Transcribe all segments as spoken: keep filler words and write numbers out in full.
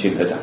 请合掌。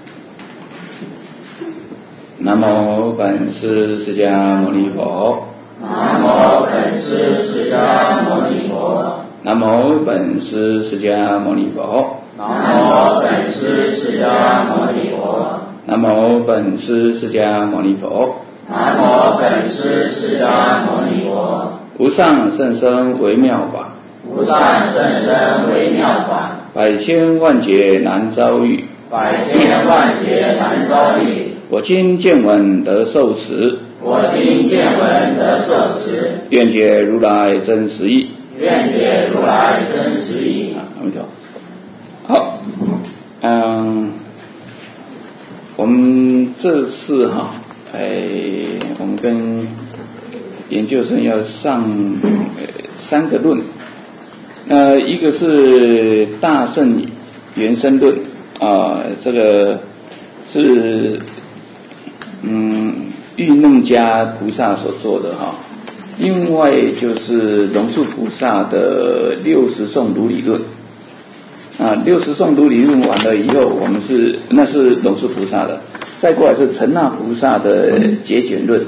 南无本师释迦牟尼佛。 南无本师释迦牟尼佛。 南无本师释迦牟尼佛。 南无本师释迦牟尼佛。 南无本师释迦牟尼佛。 南无本师释迦牟尼佛。 无上甚深微妙法。 无上甚深微妙法。 百千万劫难遭遇。 百千万劫难遭遇。 我今见闻得受持。 我今见闻得受持。 愿解如来真实义。 愿解如来真实义。 阿弥陀佛。好，嗯，我们这次哈，哎，我们跟研究生要上、呃、三个论，呃，一个是大乘原生论啊、呃，这个是嗯玉楞伽菩萨所做的哈。另外就是龙树菩萨的六十颂如理论啊，六十颂如理论完了以后，我们是那是龙树菩萨的，再过来是陈那菩萨的结简论。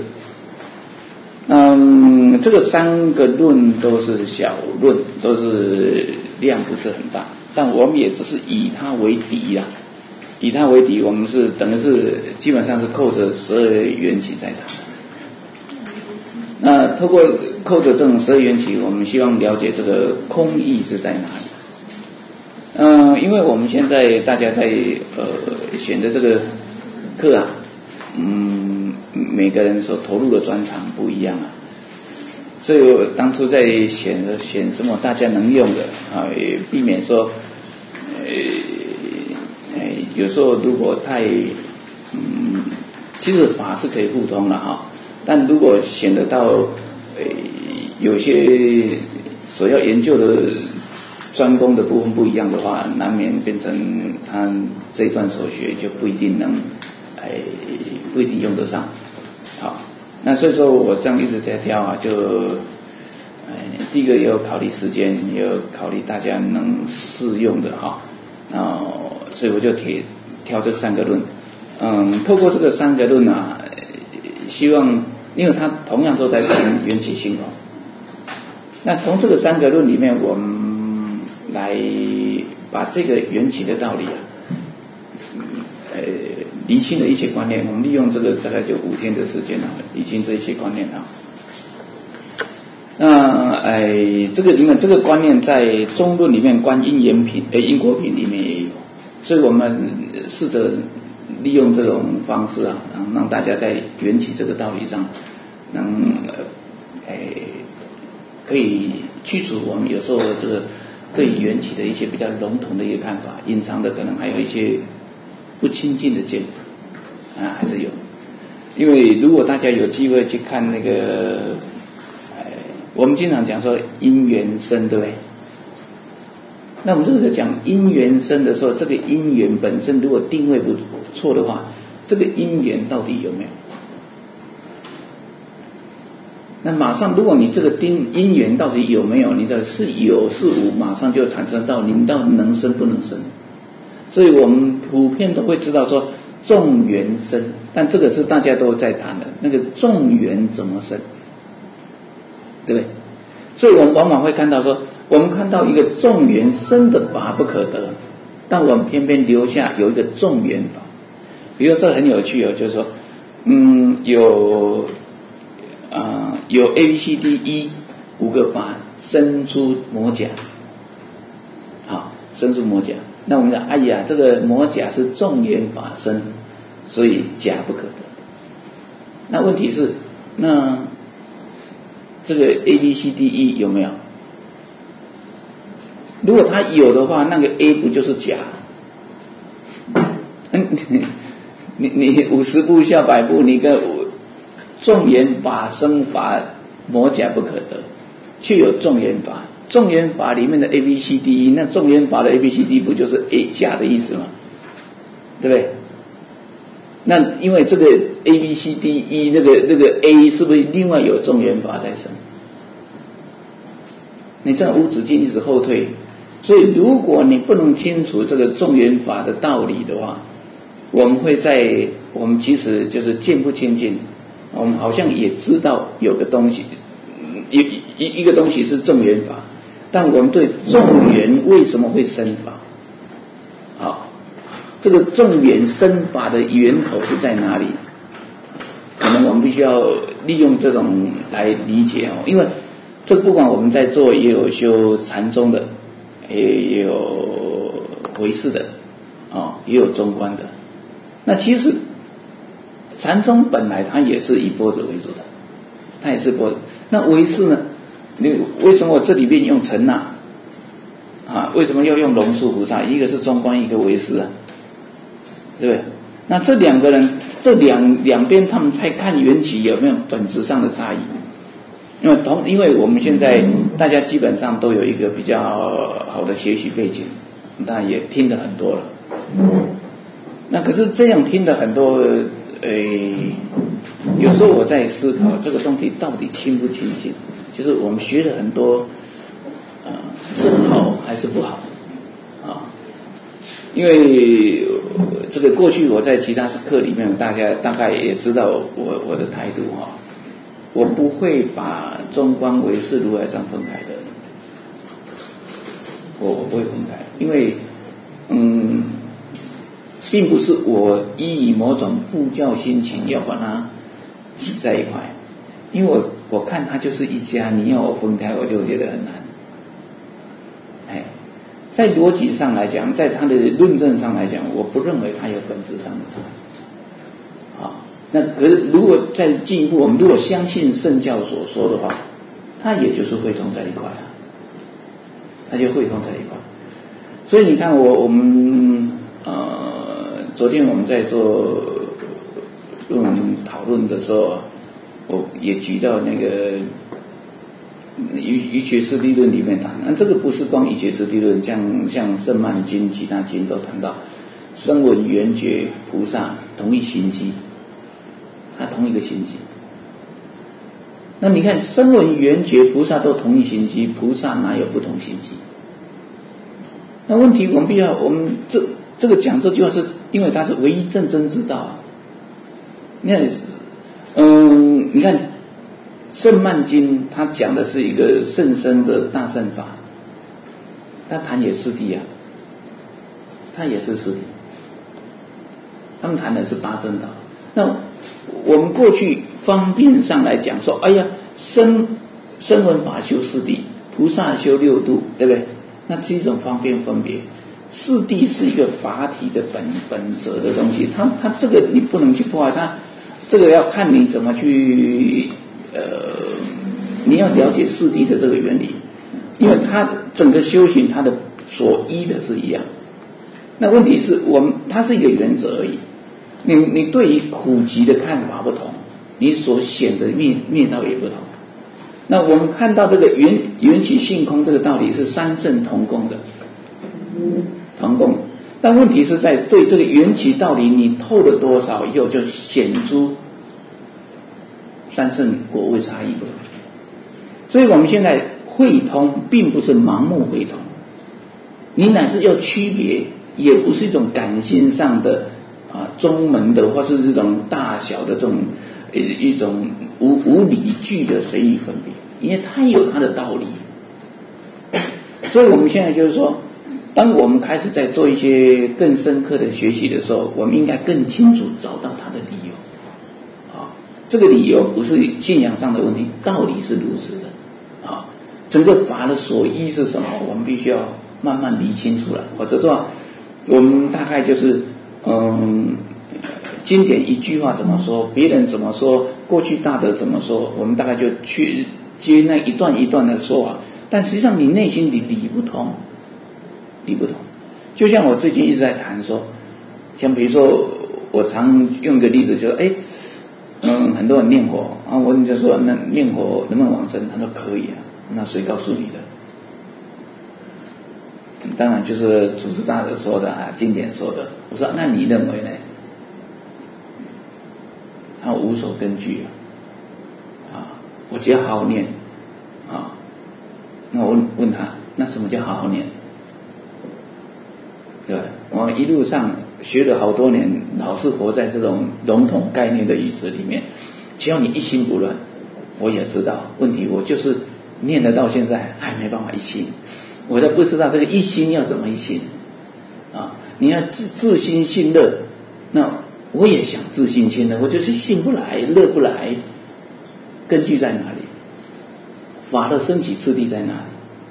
嗯，这个三个论都是小论，都是量不是很大，但我们也只是以它为敌啦，以它为敌，我们是等于是基本上是扣着十二缘起在谈。那透过扣着这种十二缘起，我们希望了解这个空义是在哪里。嗯、呃，因为我们现在大家在呃选的这个课啊，嗯，每个人所投入的专长不一样啊，所以我当初在选选什么大家能用的啊，也避免说，呃，呃，有时候如果太，嗯，其实法是可以互通的哈。但如果选得到，呃，有些所要研究的专攻的部分不一样的话，难免变成他这一段所学就不一定能，哎，不一定用得上。好，那所以说我这样一直在挑啊，就，哎，第一个也有考虑时间，也有考虑大家能适用的哈，然后所以我就挑挑这三个论，嗯，透过这个三个论啊，希望。因为它同样都在谈缘起性哦，那从这个三个论里面，我们来把这个缘起的道理啊，呃，厘清的一些观念，我们利用这个大概就五天的时间啊，厘清这一些观念啊。那哎，这个里面这个观念在中论里面观因缘品，哎，因果品里面也有，所以我们试着利用这种方式啊，然后让大家在缘起这个道理上，能呃，可以去除我们有时候这个对缘起的一些比较笼统的一个看法，隐藏的可能还有一些不亲近的见法啊，还是有。因为如果大家有机会去看那个，呃，我们经常讲说因缘生，对不对？那我们这个讲因缘生的时候，这个因缘本身如果定位不错的话，这个因缘到底有没有？那马上如果你这个因因缘到底有没有，你的是有是无，马上就产生到你到底能生不能生。所以我们普遍都会知道说众缘生，但这个是大家都在谈的，那个众缘怎么生，对不对？所以我们往往会看到说，我们看到一个众缘生的法不可得，但我们偏偏留下有一个众缘法。比如说这很有趣哦，就是说，嗯，有啊、呃、有 A B C D E 五个法生出魔甲，好，生出魔甲。那我们讲，哎呀，这个魔甲是众缘法生，所以甲不可得。那问题是，那这个 A B C D E 有没有？如果它有的话，那个 A 不就是甲？嗯，你你五十步笑百步，你个众缘法生法魔甲不可得，却有众缘法。众缘法里面的 A B C D E， 那众缘法的 A B C D 不就是 A 甲的意思吗？对不对？那因为这个 A B C D E 那个那个 A 是不是另外有众缘法在生？你这样无止境一直后退， 所以如果你不能清楚这个众缘法的道理的话，我们会在我们其实就是见不清净，我们好像也知道有个东西，一一一个东西是众缘法，但我们对众缘为什么会生法？好，这个众缘生法的源头是在哪里？可能我们必须要利用这种来理解哦，因为这不管我们在做，也有修禅宗的，也也有唯识的，哦，也有中观的。那其实禅宗本来它也是以般若为主的，它也是般若。那唯识呢？你为什么我这里面用陈那啊？为什么要用龙树菩萨？一个是中观，一个唯识啊，对不对？那这两个人，这两两边他们才看缘起有没有本质上的差异。因为同，因为我们现在大家基本上都有一个比较好的学习背景，当然也听得很多了。那可是这样听的很多，呃，有时候我在思考这个东西到底清不清净，就是我们学了很多，呃，是好还是不好啊？因为这个过去我在其他课里面，大家大概也知道我我的态度哈，我不会把中观唯识如来藏分开的，我我不会分开，因为嗯，并不是我依以某种布教心情要把它挤在一块，因为我我看它就是一家，你要我分开，我就觉得很难。哎，在逻辑上来讲，在它的论证上来讲，我不认为它有本质上的差异。啊，那可是如果再进一步，我们如果相信圣教所说的话，它也就是汇通在一块啊，它就汇通在一块。所以你看我我们呃，昨天我们在做论文讨论的时候，我也举到那个瑜瑜伽师地论里面谈，那这个不是光瑜伽师地论，像像圣曼经其他经都谈到声闻缘觉菩萨同一心机，它同一个心机。那你看声闻缘觉菩萨都同一心机，菩萨哪有不同心机？那问题我们必要，我们这这个讲这句话是因为它是唯一正真之道啊。你看，嗯，你看圣曼经它讲的是一个甚深的大乘法，它谈也是谛啊，它也是是谛，他们谈的是八正道。那我们过去方便上来讲说，哎呀，声声闻法修四谛，菩萨修六度，对不对？那这种方便分别，四谛是一个法体的本本质的东西，它它这个你不能去破坏它，这个要看你怎么去呃，你要了解四谛的这个原理，因为它整个修行它的所依的是一样。那问题是我们它是一个原则而已，你你对于苦集的看法不同，你所显的面面道也不同。那我们看到这个缘缘起性空这个道理是三圣同共的，同共。但问题是在对这个缘起道理你透了多少以后，就显出三圣果位差异不同。所以我们现在会通并不是盲目会通，你乃是要区别，也不是一种感性上的啊中门的或是这种大小的这种呃一种无无理据的随意分别，因为它有它的道理。所以我们现在就是说，当我们开始在做一些更深刻的学习的时候，我们应该更清楚找到它的理由啊，这个理由不是信仰上的问题，道理是如此的啊。整个法的所依是什么，我们必须要慢慢理清楚来，否则的话我们大概就是嗯，经典一句话怎么说，别人怎么说，过去大德怎么说，我们大概就去接那一段一段的说法，但实际上你内心里理不通，理不通。就像我最近一直在谈说，像比如说我常用一个例子，就是哎，嗯，很多人念佛啊，我就说那念佛能不能往生？他说可以啊，那谁告诉你的？当然就是祖师大德说的啊，经典说的。我说那你认为呢？他无所根据啊，我只要好好念啊。那我问问他，那什么叫好好念？ 对吧？我一路上学了好多年，老是活在这种笼统概念的语词里面。只要你一心不乱，我也知道问题，我就是念得到现在还没办法一心，我都不知道这个一心要怎么一心啊！你要自自心信乐，那我也想自心信乐，我就是信不来，乐不来，根据在哪里？法的升起次第在哪里？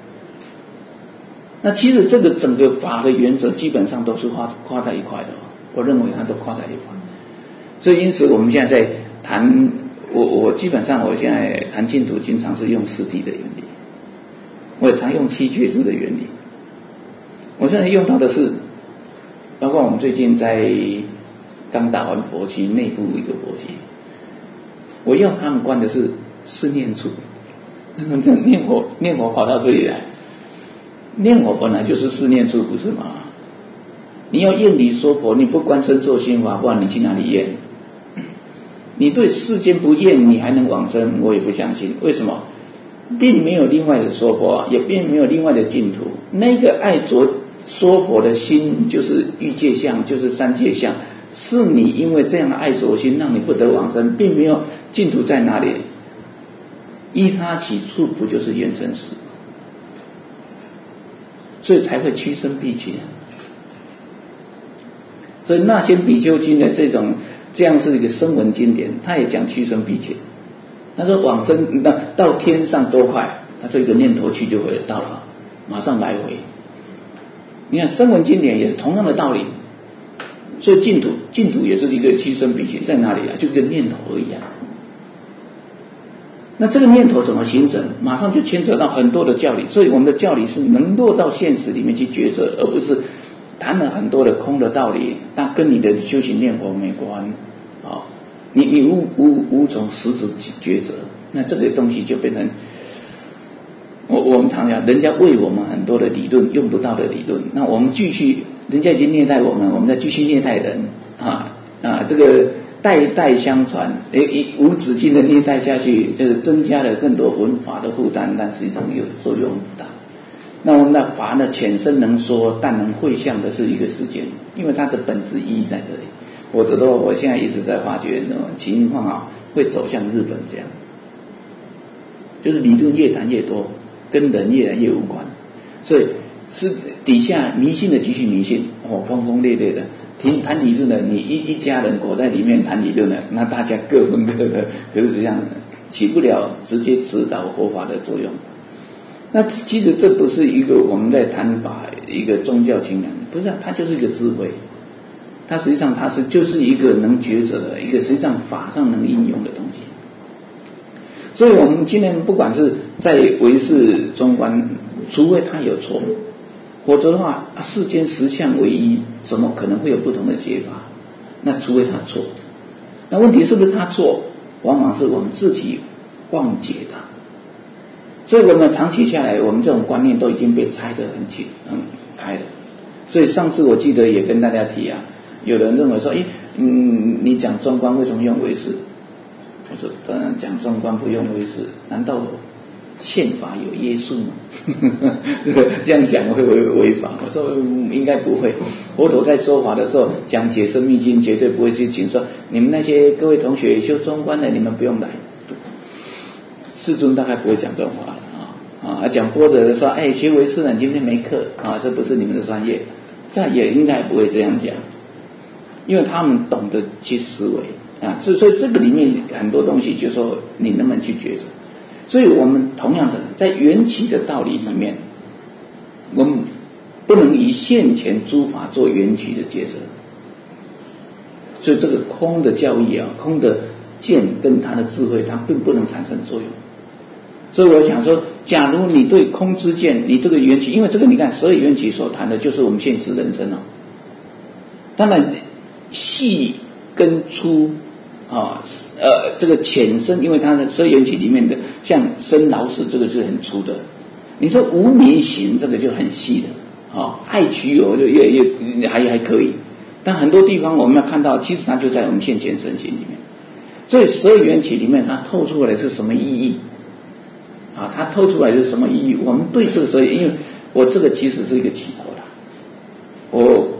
那其实这个整个法的原则基本上都是画画在一块的，我认为它都画在一块。所以因此我们现在在谈，我我基本上我现在谈净土经常是用四谛的原理，我也常用七觉支的原理。我现在用到的是，包括我们最近在刚打完佛期，内部一个佛期，我要他们观的是四念处。这念佛念佛跑到这里来，念佛本来就是四念处，不是吗？你要验理说佛，你不观身受心法，不然你去哪里验？你对世间不厌，你还能往生？我也不相信。为什么？并没有另外的说佛，也并没有另外的净土。那个爱着说佛的心，就是欲界相，就是三界相，是你因为这样的爱着心，让你不得往生，并没有净土在哪里。依他起处，不就是缘生死？所以才会趋生避且。所以那些比丘经的这种。这样是一个声闻经典，他也讲趋生避且。他说往生那到天上多快，他这个念头去就会到了，马上来回。你看声闻经典也是同样的道理，所以净土净土也是一个趋生避且，在哪里啊？就一个念头而已啊。那这个念头怎么形成？马上就牵扯到很多的教理，所以我们的教理是能落到现实里面去抉择，而不是谈了很多的空的道理，那跟你的修行念佛没关。啊，你你无无无从实质抉择，那这个东西就变成，我我们常讲，人家为我们很多的理论用不到的理论，那我们继续，人家已经虐待我们，我们再继续虐待人啊啊，这个代代相传，诶，无止境的虐待下去，就是增加了更多文法的负担，但实际上有作用不大。那我们的法呢，浅深能说，但能会向的是一个世间，因为它的本质意义在这里。否则的话，我现在一直在发觉，什么情况啊，会走向日本这样，就是理论越谈越多，跟人越来越无关，所以是底下迷信的继续迷信，哦，轰轰烈烈的，听谈理论的，你一一家人裹在里面谈理论的，那大家各分各的，可是这样起不了直接指导佛法的作用。那其实这不是一个我们在谈法一个宗教情感，不是、啊，它就是一个智慧。它实际上它是就是一个能抉择的一个实际上法上能应用的东西。所以我们今天不管是在唯识中观，除非它有错，否则的话世间实相唯一，怎么可能会有不同的解法？那除非它错，那问题是不是它错，往往是我们自己忘解它。所以我们长期下来，我们这种观念都已经被拆得很清很开了。所以上次我记得也跟大家提啊，有人认为说，诶，嗯，你讲中观为什么用唯识？我说，当然讲中观不用唯识，难道宪法有约束吗？这样讲会违违法？我说、嗯、应该不会。佛陀在说法的时候讲解深密经，绝对不会去请说你们那些各位同学修中观的，你们不用来。世尊大概不会讲这种话了啊啊！讲般若的说，哎，学唯识呢，今天没课啊，这不是你们的专业，这也应该不会这样讲，因为他们懂得去思维啊，所以这个里面很多东西，就是说你能不能去抉择。所以我们同样的在缘起的道理里面，我们不能以现前诸法做缘起的抉择。所以这个空的教义啊，空的见跟他的智慧，它并不能产生作用。所以我想说，假如你对空之见，你这个缘起，因为这个你看十二缘起所谈的就是我们现实人生哦。当然细跟粗啊，呃，这个浅深，因为它的十二缘起里面的像生老死，这个是很粗的。你说无明行，这个就很细的啊，爱取有就越越还还可以。但很多地方我们要看到，其实它就在我们现前身心里面。所以十二缘起里面，它透出来是什么意义？啊，它透出来是什么意义？我们对这个时候，因为我这个其实是一个起头啦，我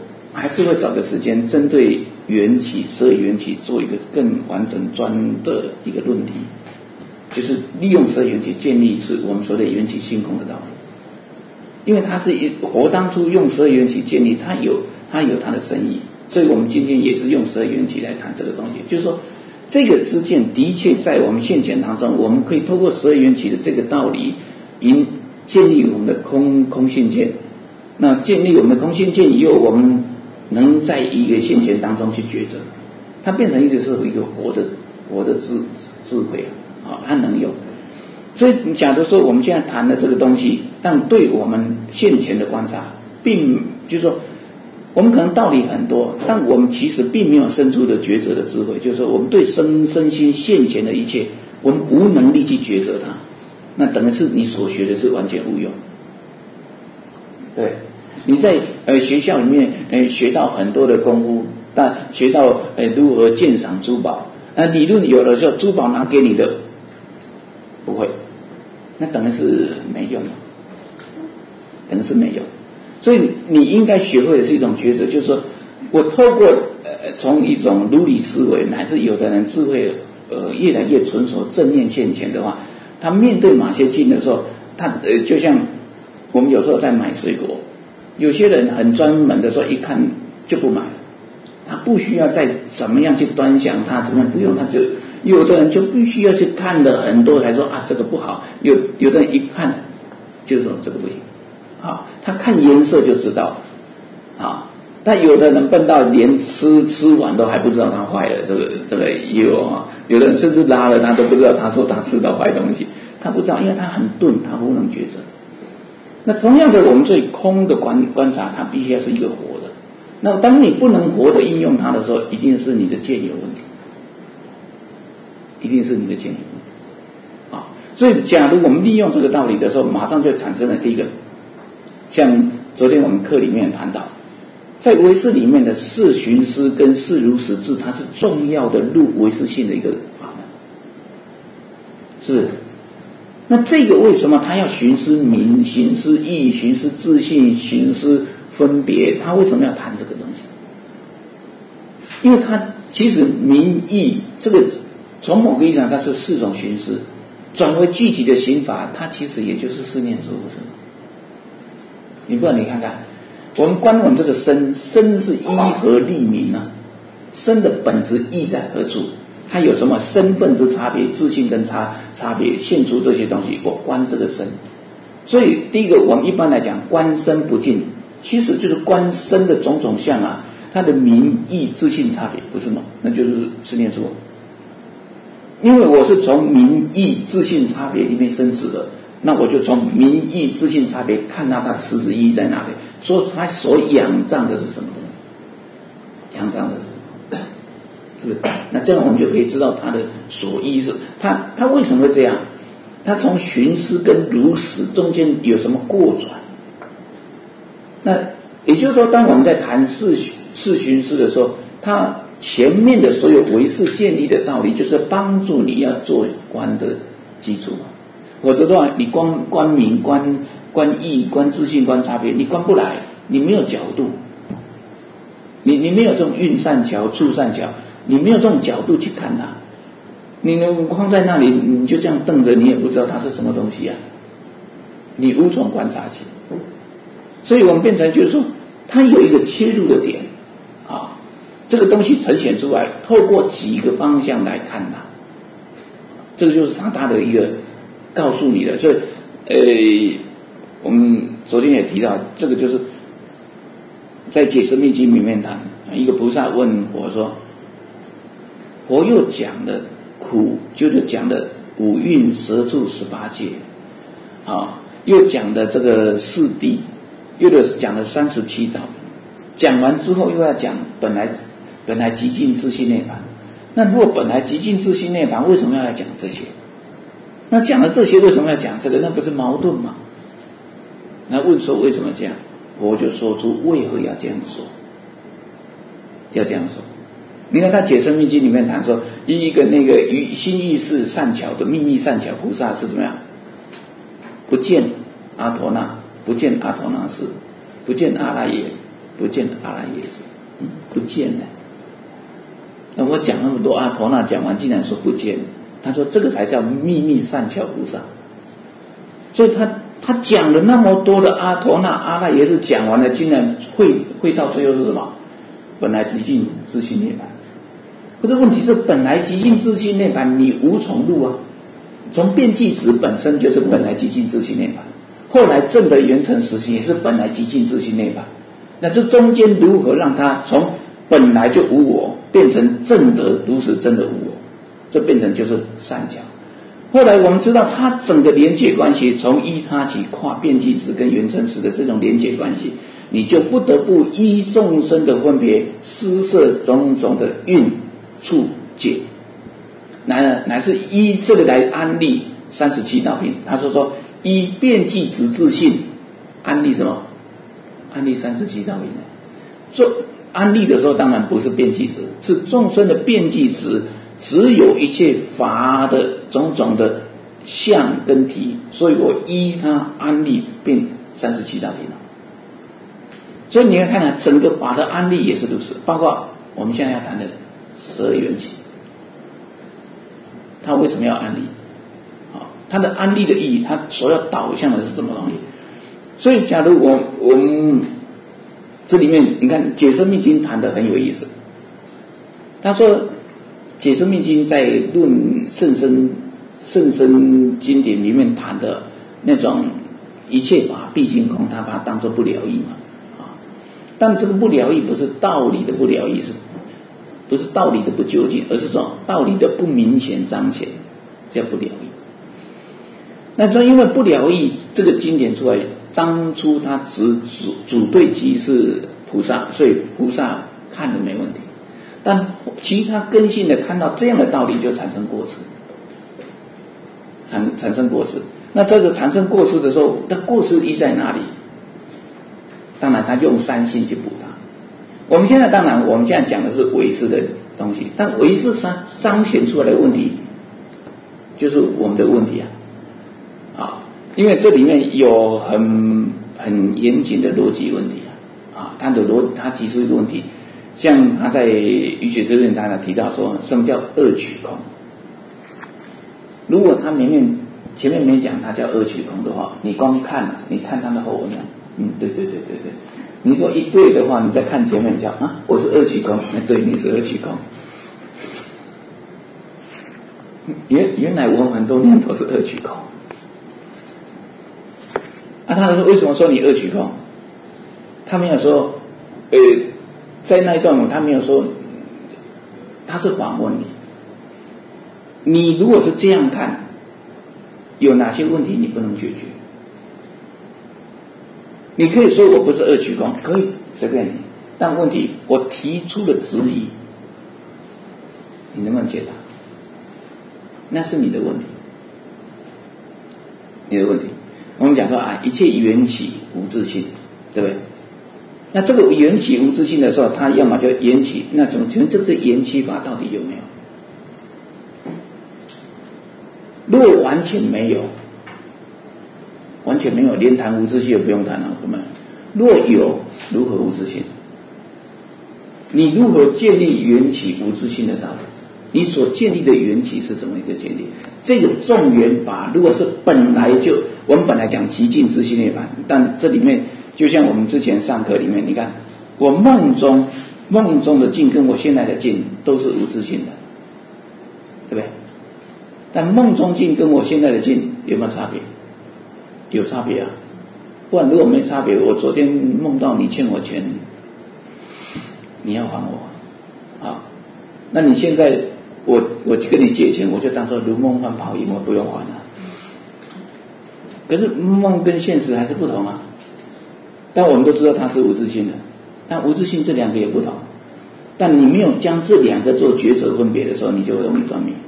是会找个时间针对缘起十二缘起做一个更完整专的一个论题，就是利用十二缘起建立是我们说的缘起性空的道理，因为它是一活当初用十二缘起建立，它有它有它的深意，所以我们今天也是用十二缘起来谈这个东西，就是说这个知见的确在我们现前当中，我们可以透过十二缘起的这个道理，因建立我们的空空性见。那建立我们的空性见以后，我们能在一个现前当中去抉择，它变成一个是一个活的活的智智慧啊，它能用。所以假如说我们现在谈的这个东西，但对我们现前的观察，并就是说我们可能道理很多，但我们其实并没有生出的抉择的智慧，就是说我们对身身心现前的一切，我们无能力去抉择它，那等于是你所学的是完全无用。对，你在呃学校里面呃学到很多的功夫，但学到呃如何鉴赏珠宝，那理论有的时候珠宝拿给你的不会，那等于是没用的，等于是没用。所以你应该学会的是一种抉择，就是说我透过呃从一种如理思维，乃至有的人智慧呃越来越纯熟正念现前的话，他面对马些境的时候，他呃就像我们有时候在买水果，有些人很专门的说一看就不买，他不需要再怎么样去端详它，怎么样不用，他就有的人就必须要去看的很多才说啊这个不好，有有的人一看就说这个不行啊，他看颜色就知道啊，但有的人笨到连吃吃完都还不知道它坏了，这个这个也有啊，有的人甚至拉了他都不知道，他说他吃到坏东西，他不知道，因为他很钝，他不能抉择。那同样的，我们对空的观观察，它必须要是一个活的。那当你不能活的应用它的时候，一定是你的见有问题，一定是你的见有问题啊。所以，假如我们利用这个道理的时候，马上就产生了第一个，像昨天我们课里面谈到，在唯识里面的四寻思跟四如实智，它是重要的入唯识性的一个法门，是。那这个为什么他要寻思名、寻思义、寻思自信、寻思分别？他为什么要谈这个东西？因为他其实名义这个从某个意义上，它是四种寻思，转为具体的刑法，它其实也就是四念处，不是吗？你不然你看看，我们观我们这个身，身是依何立名呢？身的本质意在何处？它有什么身份之差别、自信跟差差别，现出这些东西，我观这个身。所以第一个，我们一般来讲观身不净，其实就是观身的种种相啊，它的名义自信差别，不是吗？那就是四念处。因为我是从名义自信差别里面生起的，那我就从名义自信差别看到它的实质意义在哪里，说它所仰仗的是什么东西，仰仗的是什么？是不是？那这样我们就可以知道它的所依是，它它为什么会这样？它从寻思跟如实中间有什么过转？那也就是说，当我们在谈四四寻思的时候，它前面的所有唯识建立的道理，就是帮助你要做观的基础嘛。否则的话，你光观名、观观义、观自信、观差别，你观不来，你没有角度，你你没有这种运善巧、处善巧。你没有这种角度去看它，你能放在那里，你就这样瞪着，你也不知道它是什么东西啊，你无从观察起。所以我们变成就是说，它有一个切入的点啊，这个东西呈现出来，透过几个方向来看它，这个就是它它的一个告诉你的。所以，呃，我们昨天也提到，这个就是在《解释密经》里面谈，一个菩萨问我说。佛又讲的苦，就是讲的五蕴十处十八界，啊，又讲的这个四谛，又的讲的三十七道，讲完之后又要讲本来本来极尽自性涅槃。那如果本来极尽自性涅槃，为什么要来讲这些？那讲了这些，为什么要讲这个？那不是矛盾吗？那问说为什么这样？我就说出为何要这样说，要这样说。你看他《解深密经》里面谈说，一个那个于心意识善巧的秘密善巧菩萨是怎么样？不见阿陀那，不见阿陀那识，不见阿赖耶，不见阿赖耶识。 嗯，不见了。那我讲那么多阿陀那，讲完竟然说不见了。他说这个才叫秘密善巧菩萨。所以他他讲了那么多的阿陀那阿赖耶识讲完了，竟然会会到最后是什么？本来极尽自性涅槃。可是问题是本来极尽自性涅槃你无从入啊。从遍计值本身就是本来极尽自性涅槃，后来证的圆成实性也是本来极尽自性涅槃。那这中间如何让它从本来就无我变成证得如实真的无我？这变成就是善巧。后来我们知道它整个连结关系，从依他起跨遍计值跟圆成实的这种连结关系，你就不得不依众生的分别施设种种的运处解，乃乃是依这个来安立三十七道品。他说说依遍计值自性安立什么？安立三十七道品。做安立的时候当然不是遍计值，是众生的遍计值只有一切法的种种的相跟体，所以我依它安立变三十七道品了。所以你看看整个法的安立也是如此，包括我们现在要谈的十二缘起，它为什么要安立？啊，它的安立的意义，它所要导向的是什么东西？所以假如我我们这里面你看解生密经谈得很有意思，他说解生密经在论甚深甚深经典里面谈的那种一切法毕竟空，他把它当作不了义嘛，啊，但这个不了义不是道理的不了义，是不是道理的不究竟，而是说道理的不明显彰显，叫不了义。那说因为不了义这个经典出来，当初他只主主对机是菩萨，所以菩萨看了没问题。但其他根性的看到这样的道理，就产生过失，产产生过失。那这个产生过失的时候，那过失依在哪里？当然他用三性去补它。我们现在当然我们现在讲的是唯识的东西，但唯识彰彰显出来的问题，就是我们的问题啊，啊，因为这里面有很很严谨的逻辑问题啊，啊，他的逻他提出一个问题。像他在瑜伽之论他提到说什么叫二取空，如果他前面前面没讲他叫二取空的话，你光看啊，你看他的后文啊，嗯，对对对对对，你说一对的话，你再看前面讲啊，我是二取空，对，你是二取空，原原来我们很多念头是二取空，啊，他说为什么说你二取空？他没有说，呃。在那一段他没有说，他是反问你，你如果是这样看，有哪些问题你不能解决？你可以说我不是二取空，可以随便你，但问题我提出了质疑，你能不能解答？那是你的问题，你的问题。我们讲说啊，一切缘起无自性，对不对？那这个缘起无自性的时候，它要么就缘起，那种请问这个缘起法到底有没有？如果完全没有，完全没有，连谈无自性也不用谈了，朋友们。若有，如何无自性？你如何建立缘起无自性的道理？你所建立的缘起是怎么一个建立？这个众缘法，如果是本来就，我们本来讲极尽自性涅槃，但这里面。就像我们之前上课里面，你看我梦中梦中的境跟我现在的境都是无自性的，对不对？但梦中境跟我现在的境有没有差别？有差别啊！不然如果没差别，我昨天梦到你欠我钱，你要还我啊？那你现在我我跟你借钱，我就当作如梦幻泡影，我不用还了。可是梦跟现实还是不同啊。但我们都知道它是无自性的，但无自性这两个也不同。但你没有将这两个做抉择分别的时候，你就容易断灭。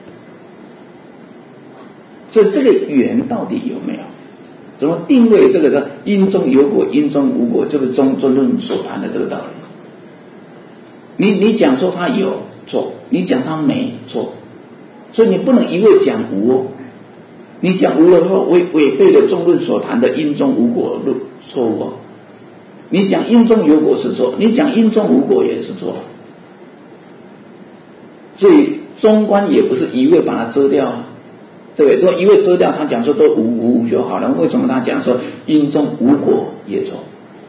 所以这个缘到底有没有？怎么定位这个是因中有果，因中无果，这个中中论所谈的这个道理。你你讲说它有错，你讲它没错，所以你不能一味讲无哦。你讲无的话，违违背了中论所谈的因中无果论错误哦。 你讲因中有果是错，你讲因中无果也是错。所以中观也不是一味把它遮掉啊，对不对？如果一味遮掉，他讲说都无无无就好了，为什么他讲说因中无果也错？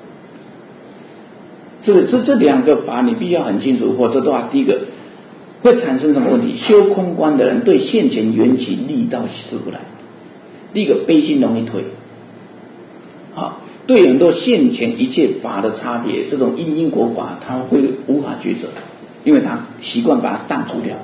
这个这这两个法你必须要很清楚，否则的话，第一个会产生什么问题？修空观的人对现前缘起力道使不来。第一个悲心容易退，好，对很多现前一切法的差别，这种因因果法他会无法抉择，因为他习惯把它荡除掉。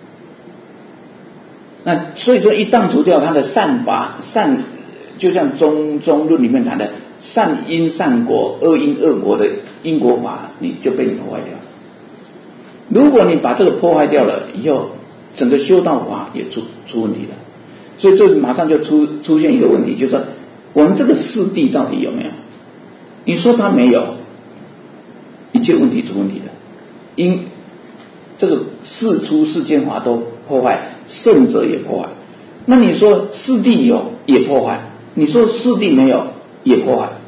那所以说一荡除掉他的善法善，就像中中论里面谈的善因善果恶因恶果的因果法，你就被你破坏掉。如果你把这个破坏掉了以后，整个修道法也出出问题了。所以这马上就出出现一个问题，就是说我们这个四谛到底有没有？你说它没有，一切问题出问题了。因这个四出世间法都破坏，圣者也破坏。那你说四谛有也破坏，你说四谛没有也破坏，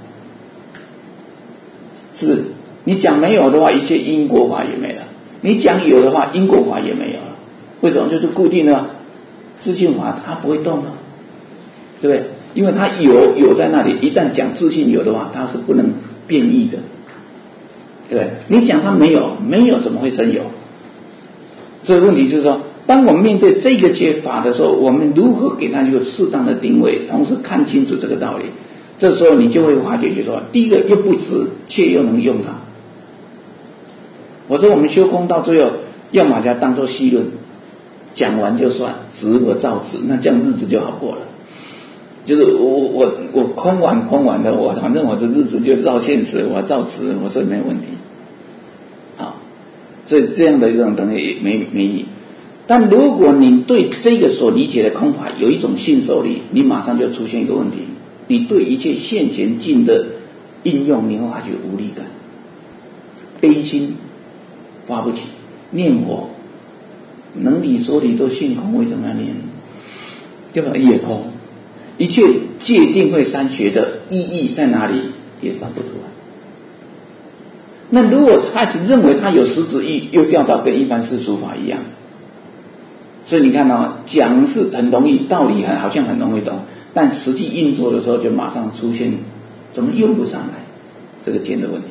是你讲没有的话，一切因果法也没了；你讲有的话，因果法也没有了。为什么？就是固定的自性法它不会动啊，对不对？因为它有有在那里，一旦讲自性有的话，它是不能变异的，对不对？你讲它没有，没有怎么会生有？所以问题就是说，当我们面对这个解法的时候，我们如何给它一个适当的定位，同时看清楚这个道理，这时候你就会发觉，就是说，第一个又不执，却又能用它。我说我们修空到最后，要把它当作戏论，讲完就算，执我照执，那这样日子就好过了。就是我我我空完空完的，我反正我的日子就照现实，我照执，我说没有问题。好，所以这样的一种等于没没意义。但如果你对这个所理解的空法有一种信受力，你马上就出现一个问题，你对一切现前境的应用，你会发觉无力感，悲心发不起，念佛能理说理都性空，为什么要念？对吧？也空，一切界定慧三学的意义在哪里也找不出来。那如果开始认为它有实质意义，又掉到跟一般世俗法一样。所以你看到讲是很容易，道理很好像很容易懂，但实际运作的时候就马上出现怎么用不上来这个见的问题。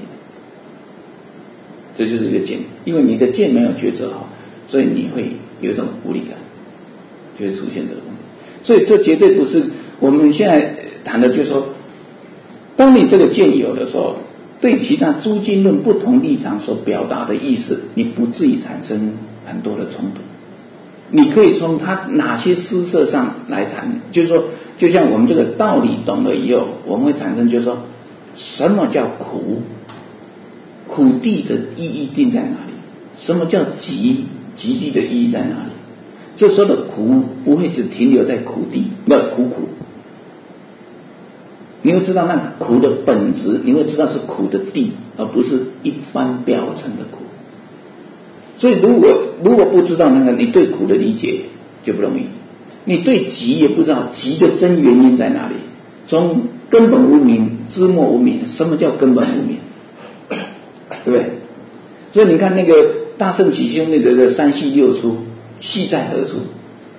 这就是一个见，因为你的见没有抉择好，所以你会有一种无力感，就会出现这个问题。所以这绝对不是我们现在谈的，就是说，当你这个见有的时候，对其他诸经论不同立场所表达的意思，你不至于产生很多的冲突。你可以从他哪些施设上来谈，就是说，就像我们这个道理懂了以后，我们会产生就是说，什么叫苦？苦地的意义定在哪里？什么叫极？极地的意义在哪里？这时候的苦不会只停留在苦地，不苦苦，你会知道那苦的本质，你会知道是苦的地，而不是一般表层的苦。所以如果如果不知道那个，你对苦的理解就不容易。你对极也不知道极的真原因在哪里，从根本无明，枝末无明。什么叫根本无明？对不对？所以你看那个大圣起修那个三系六出，系在何处？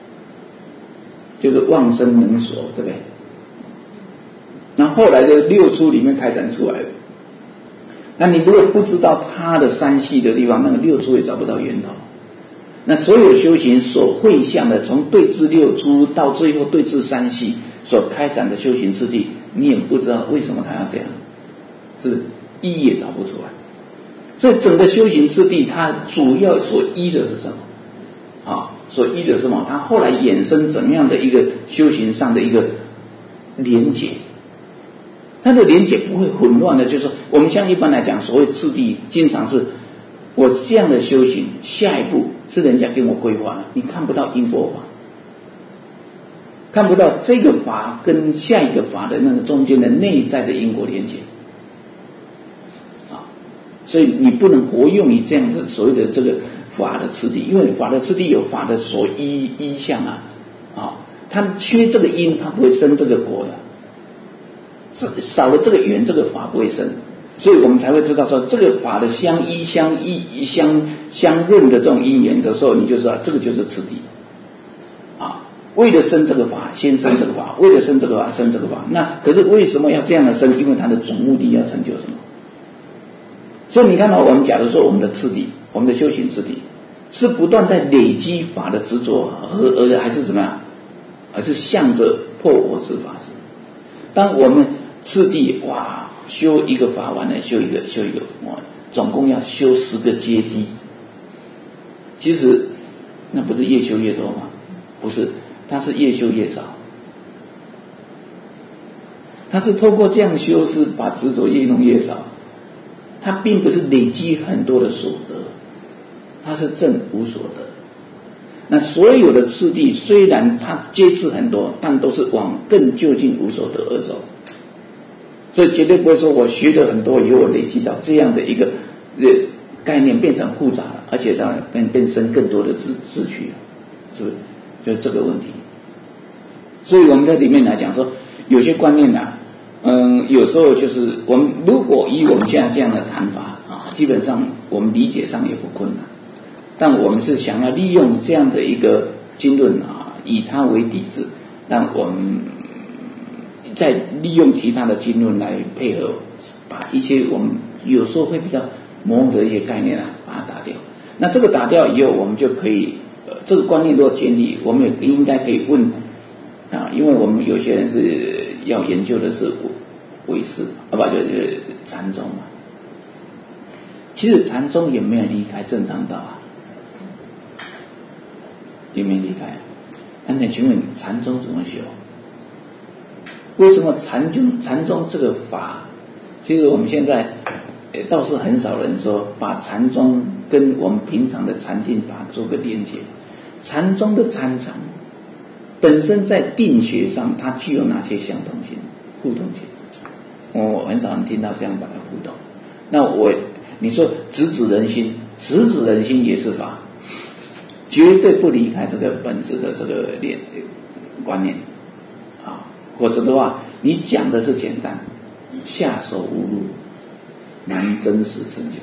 就是妄生能所，对不对？那后来的六出里面开展出来了。那你如果不知道它的三系的地方，那个六出也找不到源头。那所有修行所会向的，从对治六出到最后对治三系所开展的修行次第，你也不知道为什么他要这样，是意义也找不出来。所以整个修行次第，它主要所依的是什么？啊，所依的是什么？它后来衍生怎么样的一个修行上的一个连结？它的连结不会混乱的，就是说，我们像一般来讲，所谓次第，经常是我这样的修行，下一步是人家给我规划的，你看不到因果法，看不到这个法跟下一个法的那个中间的内在的因果连结啊，所以你不能活用于这样的所谓的这个法的次第，因为法的次第有法的所依依向啊，啊，它缺这个因，它不会生这个果的。少了这个缘，这个法不会生， 所以我们才会知道说这个法的相依相依相相润的这种因缘的时候，你就知道这个就是次第啊。为了生这个法，先生这个法；为了生这个法，生这个法。那可是为什么要这样的生？因为它的总目的要成就什么？所以你看到我们假如说我们的次第，我们的修行次第，是不断在累积法的执着，而而还是怎么样？而是向着破我执法执。当我们次第哇。修一个法完了，修一个，修一个，哇，总共要修十个阶梯。其实那不是越修越多吗？不是，它是越修越少。它是透过这样修，是把执着越弄越少。它并不是累积很多的所得，它是证无所得。那所有的次第虽然它阶次很多，但都是往更就近无所得而走。所以绝对不会说我学了很多以后我累积到这样的一个概念变成复杂了，而且当然更更生更多的智智趣，是不是？就是这个问题。所以我们在里面来讲说，有些观念啊，嗯，有时候就是我们如果以我们现在这样的谈法啊，基本上我们理解上也不困难，但我们是想要利用这样的一个经论啊，以它为底子，让我们再利用其他的经论来配合，把一些我们有时候会比较模糊的一些概念啊，把它打掉。那这个打掉以后，我们就可以，呃，这个观念如果建立，我们也应该可以问啊，因为我们有些人是要研究的是唯识，啊不就是禅宗嘛。其实禅宗也没有离开正常道啊，也没离开。那你请问禅宗怎么修？为什么禅宗禅宗这个法，其实我们现在倒是很少人说把禅宗跟我们平常的禅定法做个连结。禅宗的参禅本身在定学上它具有哪些相同性、互动性？我很少人听到这样把它互动。那我你说直指人心，直指人心也是法，绝对不离开这个本质的这个连观念啊。否则的话，你讲的是简单，下手无路，难真实成就。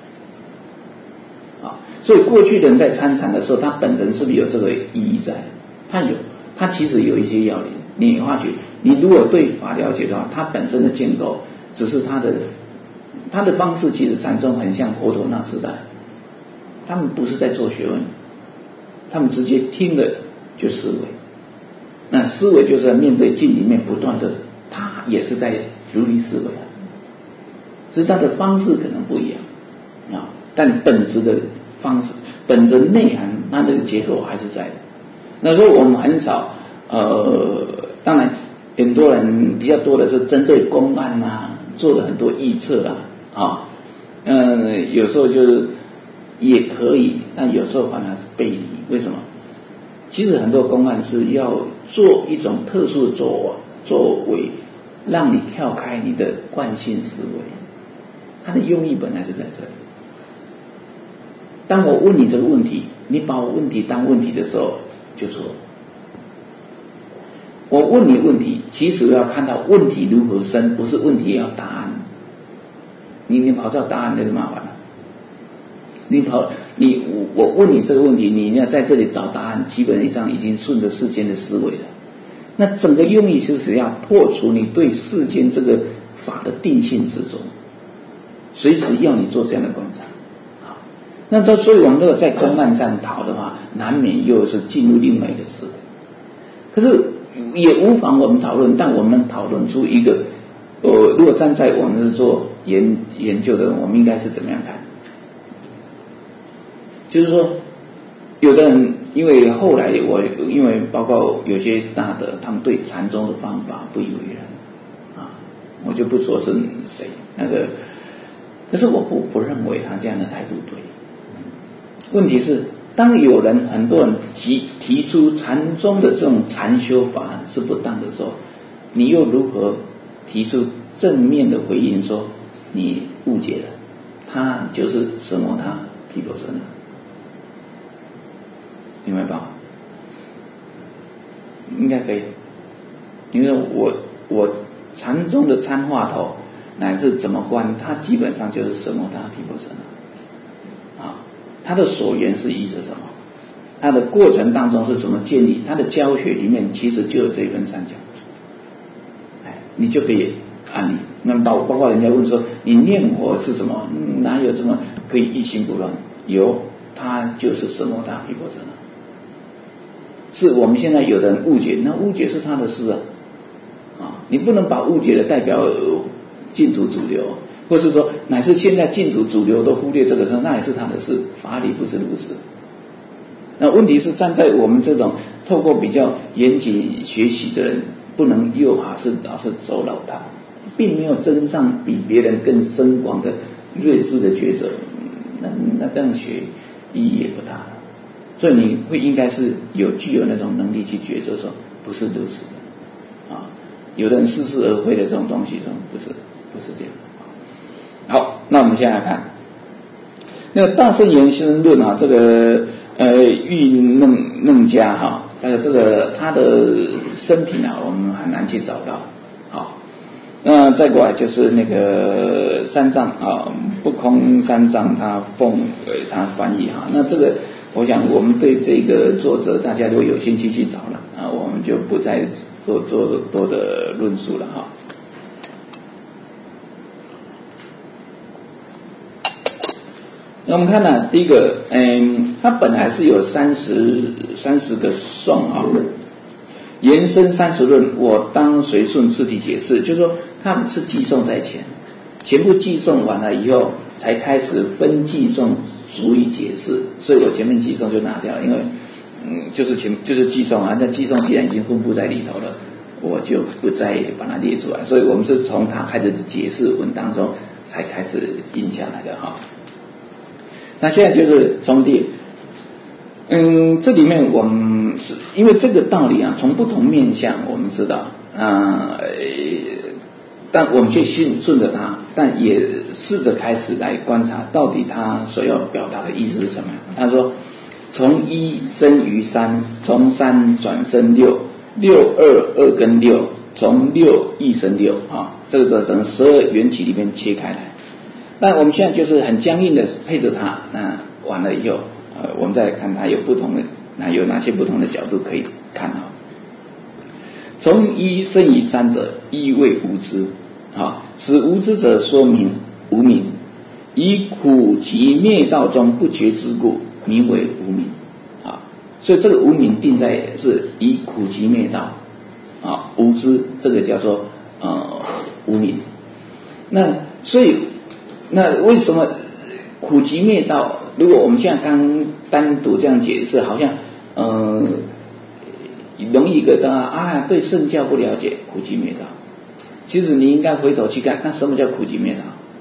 啊，所以过去人在参禅的时候，它本身是不是有这个意义在？它有，它其实有一些要领。你发觉，你如果对法了解的话，它本身的建构只是它的它的方式，其实禅宗很像佛陀那时代，他们不是在做学问，他们直接听了就思维。那思维就是在面对境里面不断的，他也是在如理思维啊，只是他的方式可能不一样啊，但本质的方式、本质内涵，它这个结构还是在的。那时候我们很少，呃，当然很多人比较多的是针对公案啊，做了很多臆测啦，啊，嗯，有时候就是也可以，但有时候反而是背离。为什么？其实很多公案是要做一种特殊的作作为，让你跳开你的惯性思维，它的用意本来是在这里。当我问你这个问题，你把我问题当问题的时候，就错了。我问你问题，其实要看到问题如何生，不是问题要答案。你你跑到答案那就麻烦了。你跑你我问你这个问题，你要在这里找答案，基本上已经顺着世间的思维了。那整个用意就是要破除你对世间这个法的定性执着，随时要你做这样的观察。好，那到所以我们如果在公案上讨的话，难免又是进入另外一个思维。可是也无妨我们讨论，但我们讨论出一个，呃，如果站在我们是做研研究的人，我们应该是怎么样看？就是说，有的人因为后来我因为包括有些大的，他们对禅宗的方法不以为然啊，我就不说是谁那个，可是我不不认为他这样的态度对。问题是，当有人很多人提提出禅宗的这种禅修法是不当的时候，你又如何提出正面的回应说你误解了，他就是什么他毗婆舍那？明白吧？应该可以。你说我我禅宗的参话头乃至怎么观，它基本上就是什么大毗婆舍那啊。它的所缘是依着什么？它的过程当中是怎么建立？它的教学里面其实就有这一份三角，哎，你就可以安利。那么包包括人家问说，你念佛是什么？嗯、哪有这么可以一心不乱？有，它就是什么大毗婆舍那。是我们现在有的人误解，那误解是他的事啊，啊，你不能把误解的代表净土主流，或是说乃至现在净土主流都忽略这个事，那也是他的事，法理不是如此。那问题是站在我们这种透过比较严谨学习的人，不能又好是老是走老道，并没有真上比别人更深广的睿智的觉者，那那这样学意义也不大了。所以你会应该是有具有那种能力去觉知说不是如此的啊，有的人似是而非的这种东西说不是不是这样。好，那我们现在来看那个大圣言心论啊，这个呃玉楞楞家哈，呃这个他的生平啊，我们很难去找到。好，那再过来就是那个三藏啊，不空三藏他奉为他翻译哈，那这个。我想我们对这个作者大家都有兴趣去找了啊，我们就不再做做多的论述了哈。那我们看呢，第一个，嗯，它本来是有三十三十个颂啊，延伸三十论，我当随顺次第解释，就是说它是记诵在前，全部记诵完了以后，才开始分记诵。逐一解释，所以我前面记诵就拿掉了，因为嗯，就是前就是记诵啊，那记诵既然已经分布在里头了，我就不再把它列出来，所以我们是从他开始解释文当中才开始印下来的哈。那现在就是从第，嗯，这里面我们是因为这个道理啊，从不同面向我们知道啊。呃但我们就顺顺着它，但也试着开始来观察，到底他所要表达的意思是什么？他说，从一生于三，从三转生六，六二二跟六，从六一生六啊，这个等十二缘起里面切开来。那我们现在就是很僵硬的配着它，那完了以后，呃，我们再来看它有不同的，那有哪些不同的角度可以看啊？从一生于三者，亦谓无知。啊，使无知者说明无明，以苦集灭道中不觉之故，名为无明。啊，所以这个无明定在是以苦集灭道，啊，无知这个叫做呃无明。那所以那为什么苦集灭道？如果我们现在刚单独这样解释，好像呃容易一个啊啊对圣教不了解，苦集灭道。其实你应该回头去看，那什么叫苦集灭道？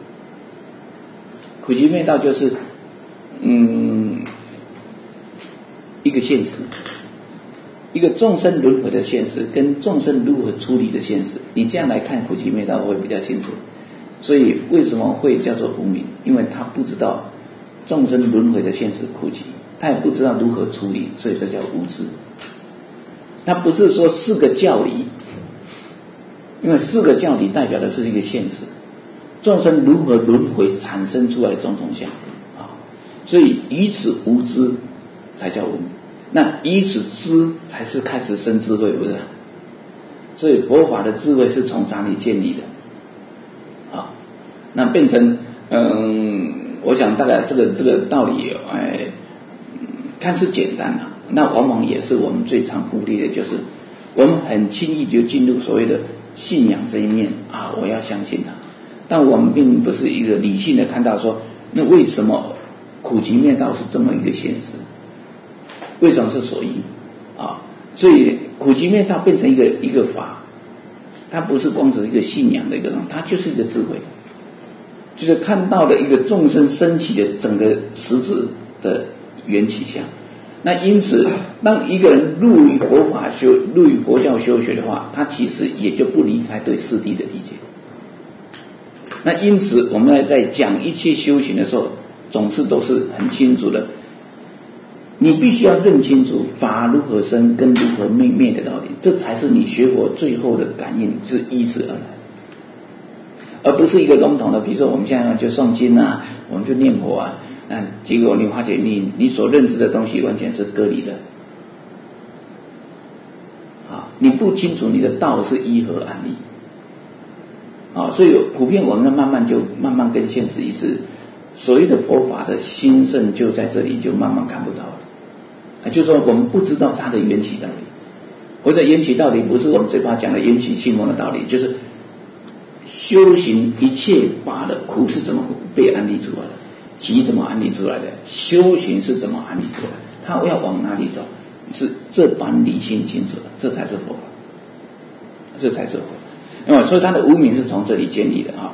苦集灭道就是嗯一个现实，一个众生轮回的现实，跟众生如何处理的现实。你这样来看苦集灭道会比较清楚。所以为什么会叫做无明？因为他不知道众生轮回的现实苦集，他也不知道如何处理，所以这叫无知。他不是说四个教理。因为四个教理代表的是一个现实，众生如何轮回产生出来的种种相啊，所以以此无知才叫无明，那以此知才是开始生智慧，不是？所以佛法的智慧是从哪里建立的啊？那变成嗯，我想大概这个这个道理哎，看似简单啊，那往往也是我们最常忽略的，就是我们很轻易就进入所谓的信仰这一面啊，我要相信他，但我们并不是一个理性的看到说，那为什么苦集灭道是这么一个现实？为什么是所依啊？所以苦集灭道变成一个一个法，它不是光只是一个信仰的一个东西，它就是一个智慧，就是看到了一个众生升起的整个实质的缘起相。那因此，当一个人入于佛法修、入于佛教修学的话，他其实也就不离开对四谛的理解。那因此，我们在讲一切修行的时候，总是都是很清楚的。你必须要认清楚法如何生，根如何灭灭的道理，这才是你学佛最后的感应，是依此而来。 而不是一个笼统的，比如说我们现在就诵经啊，我们就念佛啊，那结果你发觉你你所认知的东西完全是割离的，啊，你不清楚你的道是依何安立，啊，所以普遍我们慢慢就慢慢跟现实一致，所谓的佛法的兴盛就在这里就慢慢看不到了，啊，就是说我们不知道它的缘起道理，或者缘起道理不是我们嘴巴讲的缘起性空的道理，就是修行一切法的苦是怎么被安立出来的，集怎么安立出来的，修行是怎么安立出来的，它要往哪里走，是这般理性清楚的，这才是佛法，这才是佛。那么所以它的无明是从这里建立的啊。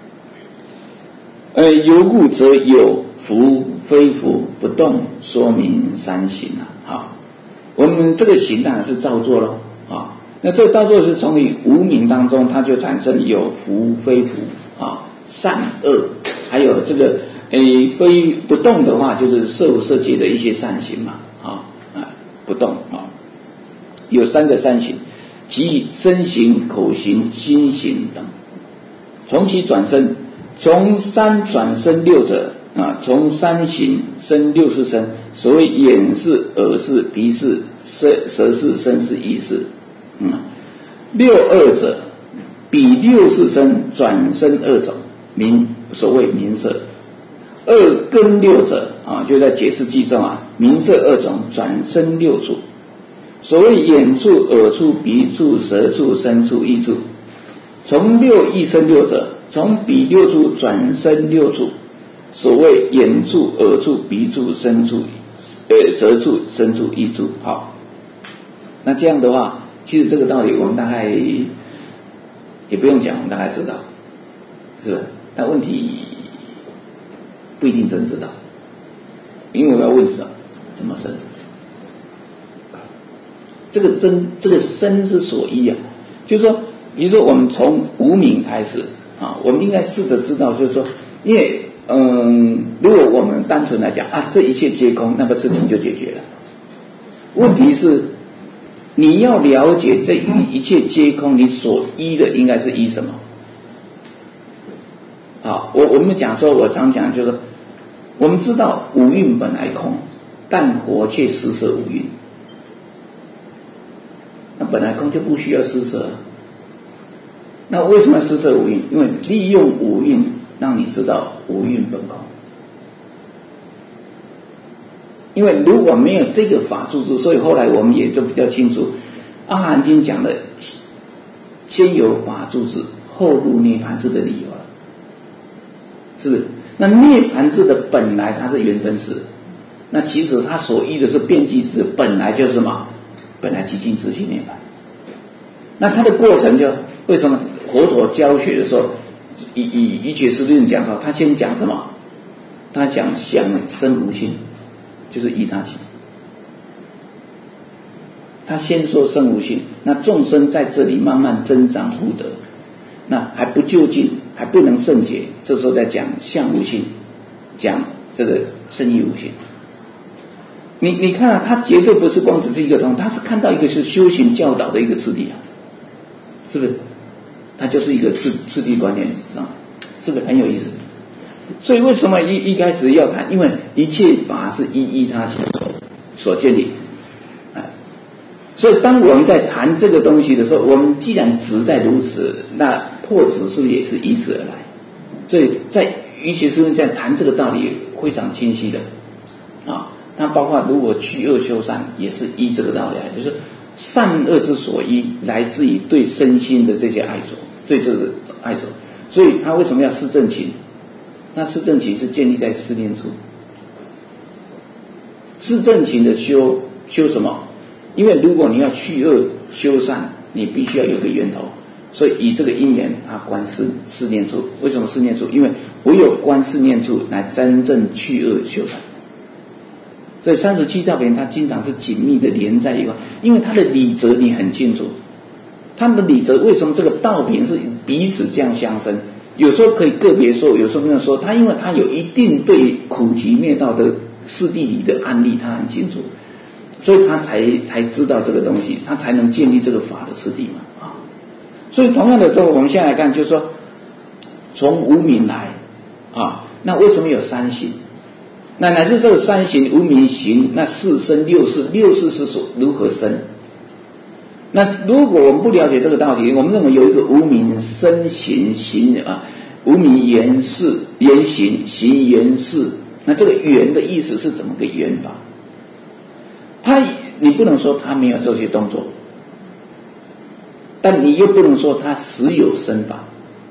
呃，有故则有福非福不动，说明三行啊。好，我们这个行当然是造作咯啊。那这个造作是从于无明当中，它就产生有福非福啊，善恶，还有这个诶非不动的话，就是色无色界的一些善行嘛啊啊不动啊，有三个善行。即身行、口行、心行等，从其转生，从三转生六者啊，从三行生六识身，所谓眼识、耳识、鼻识、舌舌识、身识、意识，嗯，六二者，比六识身转生二种，名所谓名色。二根六者啊，就在解释记中啊，名色二种转生六处。所谓眼处、耳处、鼻处、舌处、身处、意处，从六意生六者，从彼六处转生六处。所谓眼处、耳处、鼻处、身处、呃舌处、身处、意处。好，那这样的话，其实这个道理我们大概也不用讲，我们大概知道，是吧？但问题不一定真知道，因为我要问什么？怎么生？这个真，这个身是所依啊，就是说，比如说我们从无明开始啊，我们应该试着知道，就是说，因为嗯，如果我们单纯来讲啊，这一切皆空，那么事情就解决了。问题是，你要了解这一切皆空，你所依的应该是依什么？好，我我们讲说，我常讲就是，我们知道五蕴本来空，但佛却施设五蕴。那本来空就不需要施设，那为什么要施设五蕴？因为利用五蕴让你知道五蕴本空。因为如果没有这个法住之，所以后来我们也就比较清楚，阿含经讲的先有法住之，后入涅槃智的理由了，是不是？那涅槃智的本来它是原真实，那其实它所依的是遍计智，本来就是什么？本来极尽自性涅槃。那它的过程就为什么佛陀教学的时候，以以一切师论讲到，他先讲什么？他讲想生无性，就是依他起。他先说生无性，那众生在这里慢慢增长福德，那还不究竟，还不能圣解，这时候在讲相无性，讲这个生义无性。你你看啊，他绝对不是光只是一个东西，他是看到一个是修行教导的一个次第啊，是不是？他就是一个次次第观念啊，是不是很有意思？所以为什么一一开始要谈？因为一切法是依依他所所建立，哎，所以当我们在谈这个东西的时候，我们既然执在如此，那破执是不是也是以此而来？所以在一切师论在谈这个道理非常清晰的啊。那包括如果去恶修善，也是依这个道理来，就是善恶之所依，来自于对身心的这些爱着，对这个爱着。所以他为什么要四正勤？那四正勤是建立在四念处。四正勤的修修什么？因为如果你要去恶修善，你必须要有个源头，所以以这个因缘，他观四四念处。为什么四念处？因为唯有观四念处，来真正去恶修善。所以三十七道品它经常是紧密的连在一块，因为它的理则你很清楚，它的理则为什么这个道品是彼此这样相生？有时候可以个别说，有时候不能说。它因为它有一定对苦集灭道的四谛理的案例，它很清楚，所以他才才知道这个东西，他才能建立这个法的次第嘛啊。所以同样的，这我们现在来看，就是说， 从无明来啊，那为什么有三行？那乃至这个三行无明行，那四生六世，六世是如何生？那如果我们不了解这个道理，我们认为有一个无明生行行啊，无明缘事缘行行缘事，那这个缘的意思是怎么个缘法？他你不能说他没有这些动作，但你又不能说他实有生法，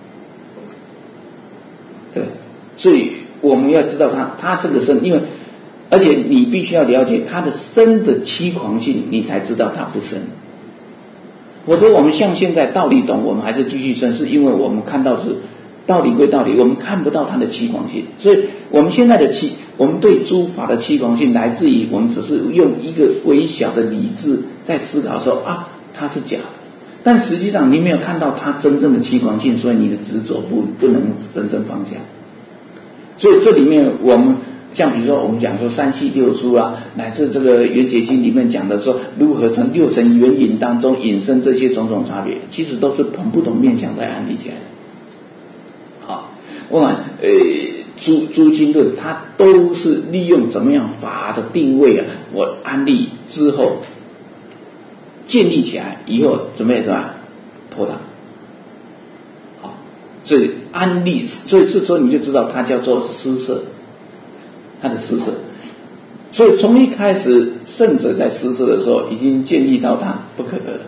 对，所以我们要知道他他这个生，因为而且你必须要了解他的生的欺狂性，你才知道他不生。我说我们像现在道理懂，我们还是继续生，是因为我们看到是道理归道理，我们看不到它的欺狂性，所以我们现在的欺，我们对诸法的欺狂性来自于我们只是用一个微小的理智在思考说啊，它是假的，但实际上你没有看到它真正的欺狂性，所以你的执着不不能真正放下。所以这里面我们像比如说我们讲说三系六书啊，乃至这个圆觉经里面讲的说如何从六层缘引当中引申这些种种差别，其实都是同不同面向在安立起来的。好，我讲呃诸诸经论它都是利用怎么样法的定位啊，我安立之后建立起来以后准备什么破它。好，所以安立，所以这时候你就知道它叫做施设。他的施设，所以从一开始圣者在施设的时候已经建立到他不可得了。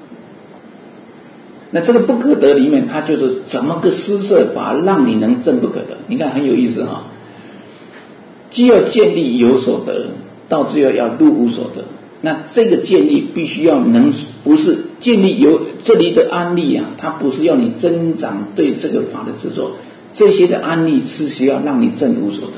那这个不可得里面，它就是怎么个施设法让你能证不可得？你看很有意思哈，既要建立有所得，到最后要入无所得。那这个建立必须要能，不是建立有这里的安立啊，它不是要你增长对这个法的执着，这些的安立是需要让你证无所得。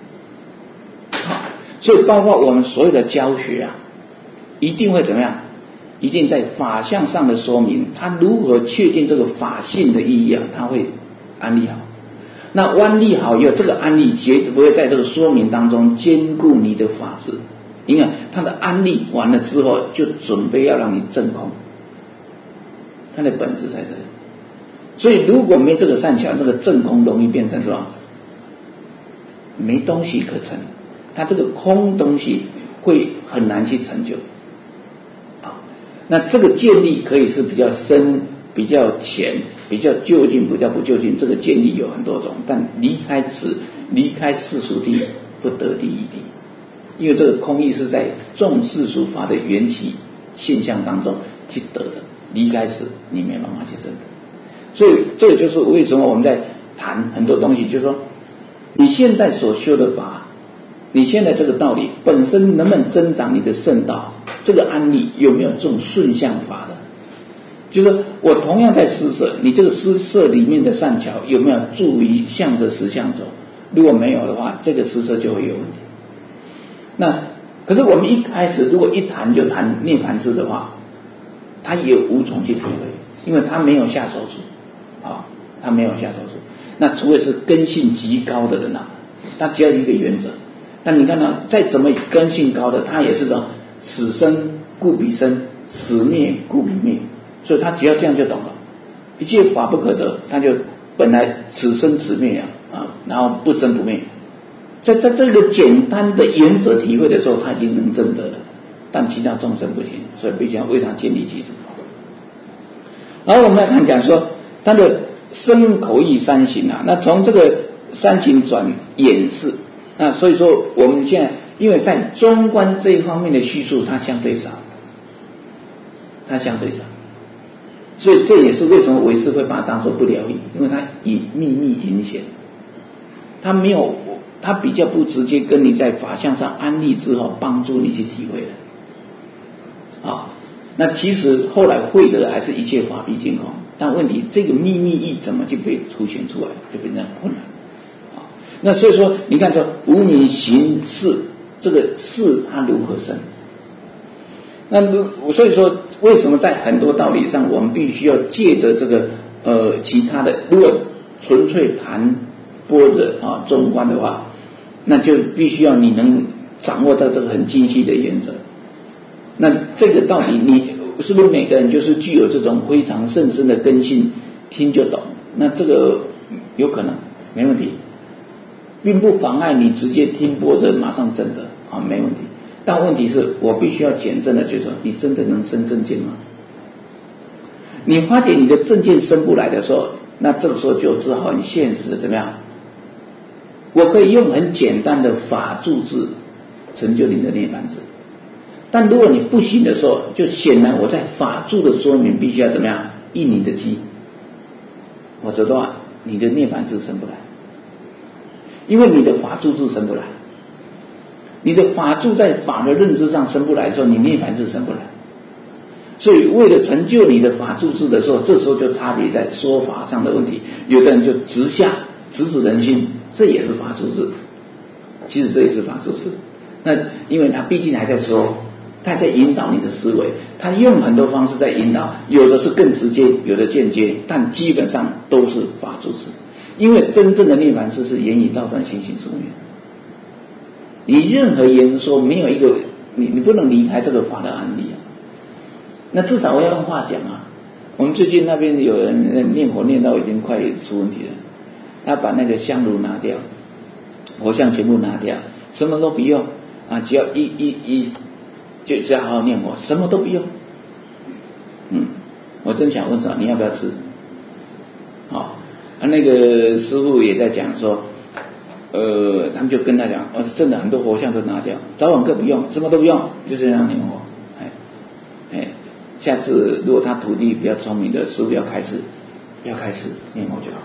所以包括我们所有的教学啊，一定会怎么样？一定在法相上的说明，它如何确定这个法性的意义啊，它会安立好。那安立好以后，这个安立绝对不会在这个说明当中兼顾你的法治，因为它的安立完了之后，就准备要让你证空，它的本质在这里。所以如果没这个善巧，那个证空容易变成什么？没东西可成。它这个空东西会很难去成就啊。那这个建立可以是比较深、比较浅、比较究竟、比较不究竟，这个建立有很多种，但离开此离开世俗地不得第一地，因为这个空义是在众世俗法的缘起现象当中去得的，离开此你没办法去证的。所以这个就是为什么我们在谈很多东西，就是说你现在所修的法，你现在这个道理本身能不能增长你的圣道？这个安立有没有这种顺向法的？就是我同样在施设，你这个施设里面的善巧有没有助于向着实相走？如果没有的话，这个施设就会有问题。那可是我们一开始如果一谈就谈涅槃智的话，他也无从去体会，因为他没有下手术啊，他没有下手术。那除非是根性极高的人啊，他只要一个原则。那你看呢？再怎么根性高的，他也是说此生故彼生，此灭故彼灭，所以他只要这样就懂了，一切法不可得，他就本来此生此灭啊，啊，然后不生不灭，在在这个简单的原则体会的时候，他已经能证得了，但其他众生不行，所以必须要为他建立基础。然后我们来看讲说他的身口意三行啊，那从这个三行转演示。那所以说我们现在因为在中观这一方面的叙述它相对少，它相对少，所以这也是为什么唯识会把它当作不了义，因为它以秘密隐显，它没有，它比较不直接跟你在法相上安立之后帮助你去体会的啊。那其实后来会的还是一切法毕竟空，但问题这个秘密义怎么就被凸显出来，就变成困难。那所以说你看说无明行识，这个识它如何生？那所以说为什么在很多道理上我们必须要借着这个呃其他的，如果纯粹谈般若啊中观的话，那就必须要你能掌握到这个很精细的原则。那这个道理你是不是每个人就是具有这种非常甚深的根性，听就懂？那这个有可能，没问题，并不妨碍你直接听波的马上证得啊，没问题。但问题是我必须要检证的，就是说你真的能生正见吗？你发觉你的正见生不来的时候，那这个时候就只好很现实的怎么样？我可以用很简单的法住智成就你的涅槃智，但如果你不行的时候，就显然我在法住的说明必须要怎么样应你的机，否则的话你的涅槃智生不来，因为你的法住智生不来，你的法住在法的认知上生不来的时候，你涅槃智生不来。所以为了成就你的法住智的时候，这时候就差别在说法上的问题。有的人就直下直指人心，这也是法住智，其实这也是法住智。那因为他毕竟还在说，他在引导你的思维，他用很多方式在引导，有的是更直接，有的间接，但基本上都是法住智。因为真正的涅槃智是言语道断心行处缘，你任何言说没有一个你你不能离开这个法的案例啊。那至少我要用话讲啊。我们最近那边有人念火念到已经快出问题了，他把那个香炉拿掉，火像全部拿掉，什么都不用啊，只要一一一就只要好好念火，什么都不用。嗯，我真想问说你要不要吃？好、啊，那个师父也在讲说，呃，他们就跟他讲，哦，真的很多火像都拿掉，早晚课不用，什么都不用，就这样念火。哎哎。下次如果他徒弟比较聪明的师父要开示，要开示念火就好，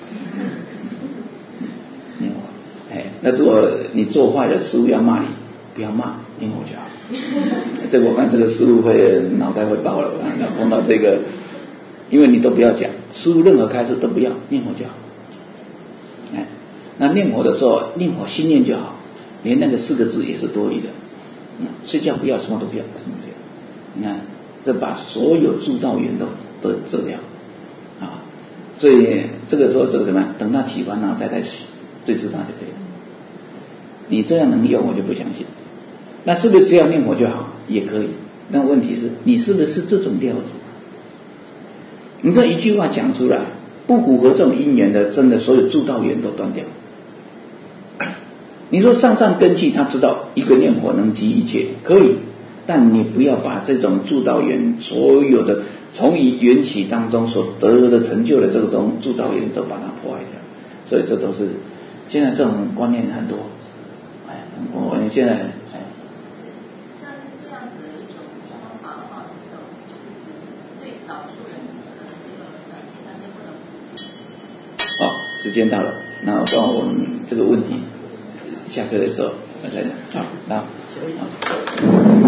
念火。哎，那如果你做坏了，师父要骂你，不要骂，念火就好。这我看这个师父会脑袋会爆了，碰到这个，因为你都不要讲，师父任何开示都不要，念火就好。哎，那念火的时候，念火心念就好，连那个四个字也是多余的。嗯，睡觉不要，什么都不要，什么都不要。你看。这把所有助道缘都都遮掉啊，所以这个时候这个怎么样？等他起烦恼再来对治他就可以了。你这样能用，我就不相信。那是不是只要念火就好？也可以。但问题是你是不是这种料子？你这一句话讲出来，不符合这种因缘的，真的所有助道缘都断掉。你说上上根器，他知道一个念火能集一切，可以。但你不要把这种助道缘所有的从缘起当中所得的成就的这个东助道缘都把它破坏掉，所以这都是现在这种观念很多。哎，我们现在哎， 像这样子的一种方法的话，这种就是对少数人可能这个但是不能普及。 好，时间到了，那到我们这个问题下课的时候我再讲。好，那好。